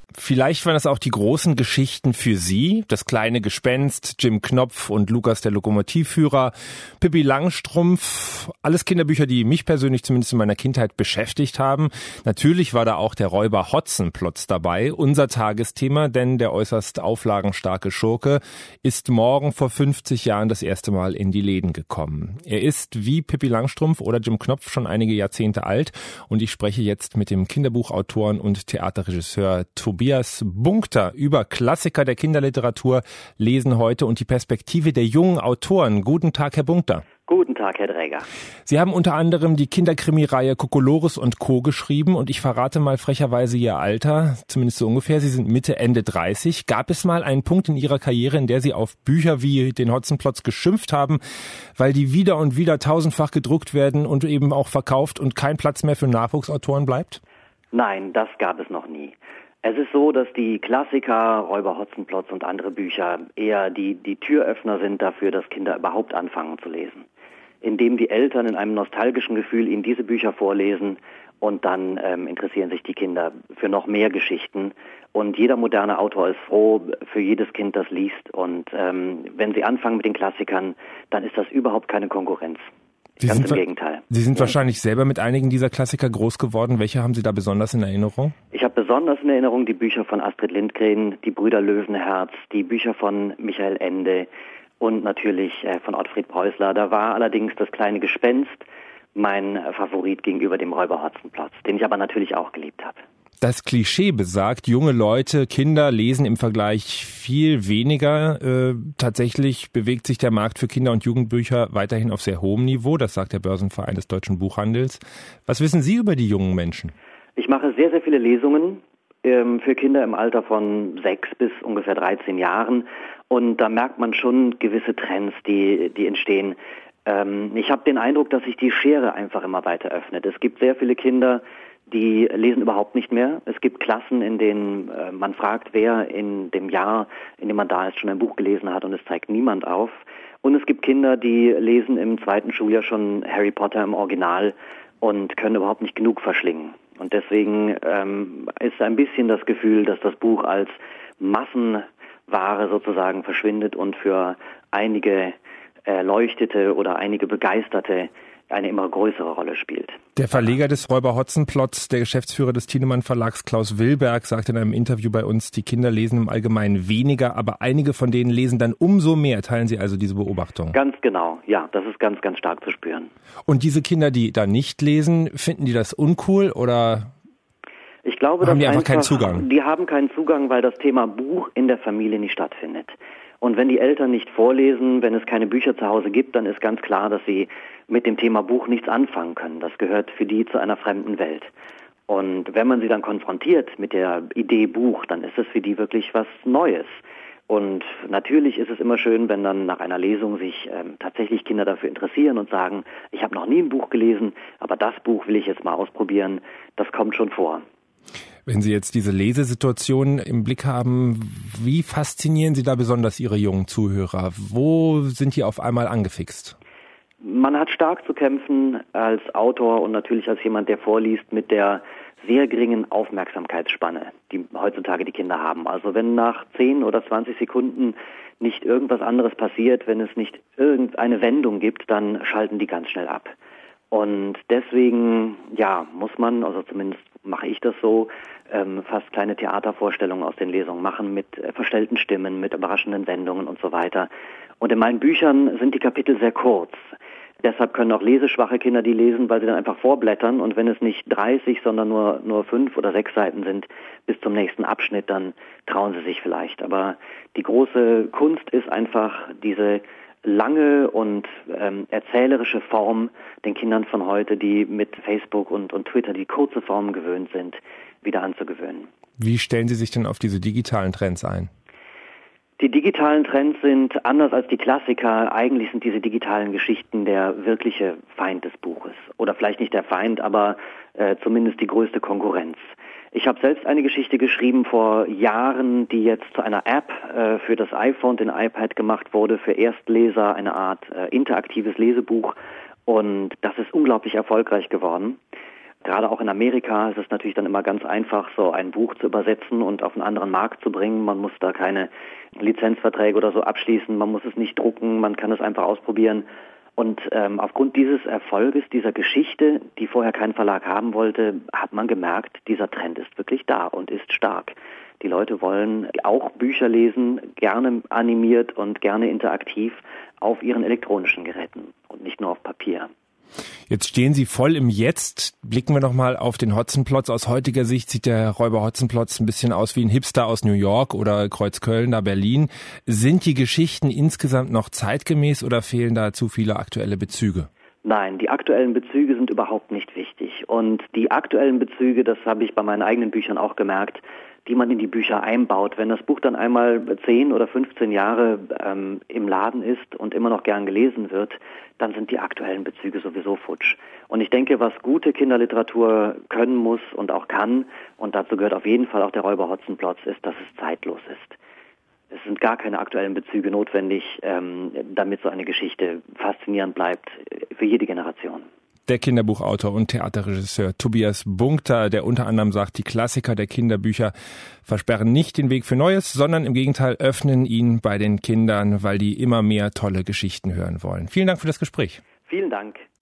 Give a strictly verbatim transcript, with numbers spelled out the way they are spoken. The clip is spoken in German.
Vielleicht waren das auch die großen Geschichten für Sie. Das kleine Gespenst, Jim Knopf und Lukas der Lokomotivführer, Pippi Langstrumpf. Alles Kinderbücher, die mich persönlich zumindest in meiner Kindheit beschäftigt haben. Natürlich war da auch der Räuber Hotzenplotz dabei. Unser Tagesthema, denn der äußerst auflagenstarke Schurke ist morgen vor fünfzig Jahren das erste Mal in die Läden gekommen. Er ist wie Pippi Langstrumpf oder Jim Knopf schon einige Jahrzehnte alt. Und ich spreche jetzt mit dem Kinderbuchautoren und Theaterregisseur Tobias Bunkter über Klassiker der Kinderliteratur, Lesen heute und die Perspektive der jungen Autoren. Guten Tag, Herr Bunkter. Guten Tag, Herr Dräger. Sie haben unter anderem die Kinderkrimireihe Kokolores und Co. geschrieben und ich verrate mal frecherweise Ihr Alter, zumindest so ungefähr. Sie sind Mitte, Ende dreißig. Gab es mal einen Punkt in Ihrer Karriere, in der Sie auf Bücher wie den Hotzenplotz geschimpft haben, weil die wieder und wieder tausendfach gedruckt werden und eben auch verkauft und kein Platz mehr für Nachwuchsautoren bleibt? Nein, das gab es noch nie. Es ist so, dass die Klassiker, Räuber Hotzenplotz und andere Bücher eher die, die Türöffner sind dafür, dass Kinder überhaupt anfangen zu lesen. Indem die Eltern in einem nostalgischen Gefühl ihnen diese Bücher vorlesen und dann ähm, interessieren sich die Kinder für noch mehr Geschichten. Und jeder moderne Autor ist froh für jedes Kind, das liest. Und ähm, wenn sie anfangen mit den Klassikern, dann ist das überhaupt keine Konkurrenz. Sie Ganz sind, im Gegenteil. Sie sind ja. wahrscheinlich selber mit einigen dieser Klassiker groß geworden. Welche haben Sie da besonders in Erinnerung? Ich habe besonders in Erinnerung die Bücher von Astrid Lindgren, die Brüder Löwenherz, die Bücher von Michael Ende und natürlich äh, von Ottfried Preußler. Da war allerdings das kleine Gespenst mein äh, Favorit gegenüber dem Räuber Hotzenplotz, den ich aber natürlich auch geliebt habe. Das Klischee besagt, junge Leute, Kinder lesen im Vergleich viel weniger. Äh, tatsächlich bewegt sich der Markt für Kinder- und Jugendbücher weiterhin auf sehr hohem Niveau. Das sagt der Börsenverein des deutschen Buchhandels. Was wissen Sie über die jungen Menschen? Ich mache sehr, sehr viele Lesungen ähm, für Kinder im Alter von sechs bis ungefähr dreizehn Jahren. Und da merkt man schon gewisse Trends, die, die entstehen. Ähm, ich habe den Eindruck, dass sich die Schere einfach immer weiter öffnet. Es gibt sehr viele Kinder, die lesen überhaupt nicht mehr. Es gibt Klassen, in denen äh, man fragt, wer in dem Jahr, in dem man da ist, schon ein Buch gelesen hat und es zeigt niemand auf. Und es gibt Kinder, die lesen im zweiten Schuljahr schon Harry Potter im Original und können überhaupt nicht genug verschlingen. Und deswegen ähm, ist ein bisschen das Gefühl, dass das Buch als Massenware sozusagen verschwindet und für einige Erleuchtete oder einige Begeisterte eine immer größere Rolle spielt. Der Verleger des Räuber Hotzenplotz, der Geschäftsführer des Thienemann Verlags, Klaus Wilberg, sagte in einem Interview bei uns, die Kinder lesen im Allgemeinen weniger, aber einige von denen lesen dann umso mehr. Teilen Sie also diese Beobachtung? Ganz genau, ja, das ist ganz, ganz stark zu spüren. Und diese Kinder, die da nicht lesen, finden die das uncool oder ich glaube, haben die einfach, einfach keinen Zugang? Die haben keinen Zugang, weil das Thema Buch in der Familie nicht stattfindet. Und wenn die Eltern nicht vorlesen, wenn es keine Bücher zu Hause gibt, dann ist ganz klar, dass sie mit dem Thema Buch nichts anfangen können. Das gehört für die zu einer fremden Welt. Und wenn man sie dann konfrontiert mit der Idee Buch, dann ist es für die wirklich was Neues. Und natürlich ist es immer schön, wenn dann nach einer Lesung sich ähm, tatsächlich Kinder dafür interessieren und sagen, ich habe noch nie ein Buch gelesen, aber das Buch will ich jetzt mal ausprobieren. Das kommt schon vor. Wenn Sie jetzt diese Lesesituation im Blick haben, wie faszinieren Sie da besonders Ihre jungen Zuhörer? Wo sind die auf einmal angefixt? Man hat stark zu kämpfen als Autor und natürlich als jemand, der vorliest, mit der sehr geringen Aufmerksamkeitsspanne, die heutzutage die Kinder haben. Also wenn nach zehn oder zwanzig Sekunden nicht irgendwas anderes passiert, wenn es nicht irgendeine Wendung gibt, dann schalten die ganz schnell ab. Und deswegen, ja, muss man, also zumindest mache ich das so, ähm, fast kleine Theatervorstellungen aus den Lesungen machen mit äh, verstellten Stimmen, mit überraschenden Wendungen und so weiter. Und in meinen Büchern sind die Kapitel sehr kurz. Deshalb können auch leseschwache Kinder die lesen, weil sie dann einfach vorblättern und wenn es nicht dreißig, sondern nur nur fünf oder sechs Seiten sind bis zum nächsten Abschnitt, dann trauen sie sich vielleicht. Aber die große Kunst ist einfach diese lange und ähm, erzählerische Form den Kindern von heute, die mit Facebook und, und Twitter die kurze Form gewöhnt sind, wieder anzugewöhnen. Wie stellen Sie sich denn auf diese digitalen Trends ein? Die digitalen Trends sind anders als die Klassiker. Eigentlich sind diese digitalen Geschichten der wirkliche Feind des Buches. Oder vielleicht nicht der Feind, aber äh, zumindest die größte Konkurrenz. Ich habe selbst eine Geschichte geschrieben vor Jahren, die jetzt zu einer App äh, für das iPhone, den iPad gemacht wurde, für Erstleser, eine Art äh, interaktives Lesebuch. Und das ist unglaublich erfolgreich geworden. Gerade auch in Amerika ist es natürlich dann immer ganz einfach, so ein Buch zu übersetzen und auf einen anderen Markt zu bringen. Man muss da keine Lizenzverträge oder so abschließen, man muss es nicht drucken, man kann es einfach ausprobieren. Und ähm, aufgrund dieses Erfolges, dieser Geschichte, die vorher kein Verlag haben wollte, hat man gemerkt, dieser Trend ist wirklich da und ist stark. Die Leute wollen auch Bücher lesen, gerne animiert und gerne interaktiv auf ihren elektronischen Geräten und nicht nur auf Papier. Jetzt stehen Sie voll im Jetzt. Blicken wir nochmal auf den Hotzenplotz. Aus heutiger Sicht sieht der Räuber Hotzenplotz ein bisschen aus wie ein Hipster aus New York oder Kreuzköln da Berlin. Sind die Geschichten insgesamt noch zeitgemäß oder fehlen da zu viele aktuelle Bezüge? Nein, die aktuellen Bezüge sind überhaupt nicht wichtig. Und die aktuellen Bezüge, das habe ich bei meinen eigenen Büchern auch gemerkt, die man in die Bücher einbaut. Wenn das Buch dann einmal zehn oder fünfzehn Jahre ähm, im Laden ist und immer noch gern gelesen wird, dann sind die aktuellen Bezüge sowieso futsch. Und ich denke, was gute Kinderliteratur können muss und auch kann, und dazu gehört auf jeden Fall auch der Räuber Hotzenplotz, ist, dass es zeitlos ist. Es sind gar keine aktuellen Bezüge notwendig, ähm, damit so eine Geschichte faszinierend bleibt für jede Generation. Der Kinderbuchautor und Theaterregisseur Tobias Bunkter, der unter anderem sagt, die Klassiker der Kinderbücher versperren nicht den Weg für Neues, sondern im Gegenteil öffnen ihn bei den Kindern, weil die immer mehr tolle Geschichten hören wollen. Vielen Dank für das Gespräch. Vielen Dank.